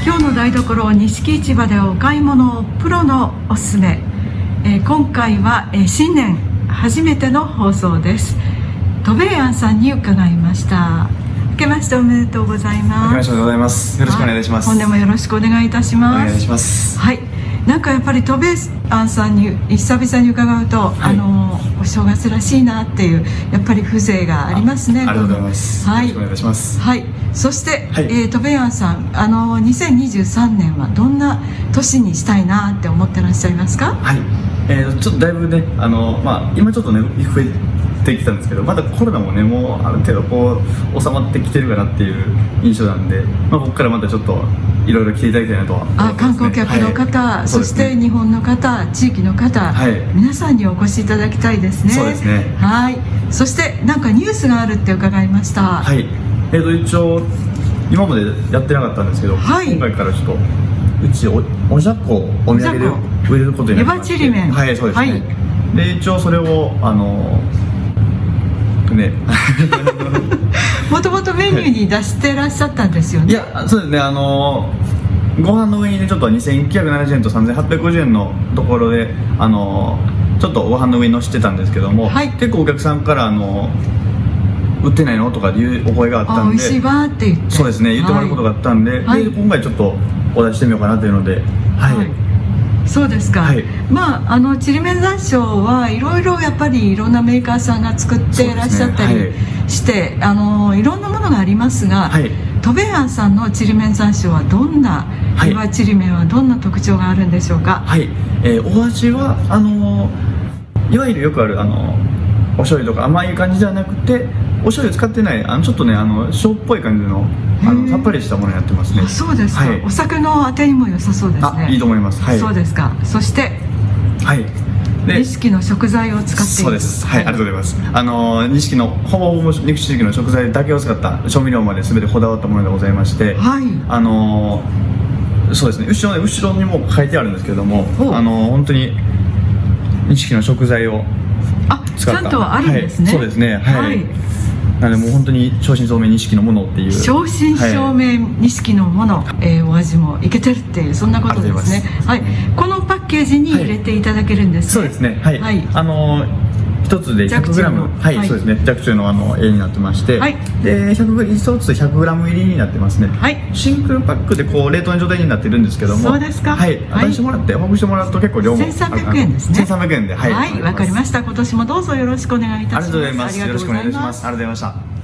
今日の台所錦市場でお買い物プロのおすすめ、今回は、新年初めての放送です。トベイアンさんに伺いました。明けましておめでとうございます。 明けましておめでとうございます。よろしくお願いします。 本年もよろしくお願いいたします。 お願いします。 はい、なんかやっぱりトベイアンさんに久々に伺うと、お正月らしいなっていうやっぱり風情がありますね。 ありがとうございます。 はい、 よろしくお願いいたします。 はい、そして、 はい、 トベイアンさん、2023年はどんな年にしたいなって思ってらっしゃいますか？ はい、ちょっとだいぶね、今ちょっとね増えてきたんですけど、まだコロナもねもうある程度こう収まってきてるかなっていう印象なんで、ここからまたちょっといろいろ来ていただきたいなとは思ってますね。 観光客の方、はい、そして日本の方、地域の方、はい、皆さんにお越しいただきたいですね。 そうですね。 はい。そしてなんかニュースがあるって伺いました。 はい。一応今までやってなかったんですけど、はい、今回からちょっとうちおじゃこをお土産で売れることになりまして、湯葉ちりめん、はい、そうですね。はい、で一応それをねもともとメニューに出してらっしゃったんですよね。 いや、そうですね。ご飯の上にねちょっと2970円と3850円のところでちょっとご飯の上に乗せてたんですけども、はい、結構お客さんから売ってないのとかいうお声があったんで、 美味しいわって言って、 そうですね、言ってもらうことがあったんで、はい、で今回ちょっとお出ししてみようかなというので、はい、はい、そうですか。 はい、ちりめん山椒はいろいろやっぱりいろんなメーカーさんが作っていらっしゃったりして、はい、いろんなものがありますが、はい、トベイアンさんのちりめん山椒はどんな、湯葉ちりめんはどんな特徴があるんでしょうか？ はい、お味はいわゆるよくあるお醤油とか甘い感じじゃなくて、お醤油使ってないちょっとね塩っぽい感じのさっぱりしたものになってますね。 あ、そうですか。はい、お酒のあてにも良さそうですね。 いいと思います。はい、 そうですか。そしてはい錦の食材を使っている。 そうです。はい、ありがとうございます。錦のほぼ錦の食材だけを使った調味料まで全てこだわったものでございまして、はい、そうですね、後ろにも書いてあるんですけれども、本当に錦の食材を使った、 ちゃんとあるんですね。 はい、そうですね。はい。なのでもう本当に正真正銘錦のものっていう、 正真正銘錦のもの、お味もいけてるっていう、そんなことですね。はい、このパッケージに入れていただけるんですね。 そうですね。はい。一つで 100g、はい、そうですね、弱中の絵になってまして、はい、で一つで 100g 入りになってますね。はい、シングルパックでこう冷凍の状態になってるんですけども、 そうですか。 はい、出してもらってほぐしてもらうと結構量も 1300円ですね。 1300円で、はい、 わかりました。今年もどうぞよろしくお願いいたします。 ありがとうございます。よろしくお願いします。ありがとうございました。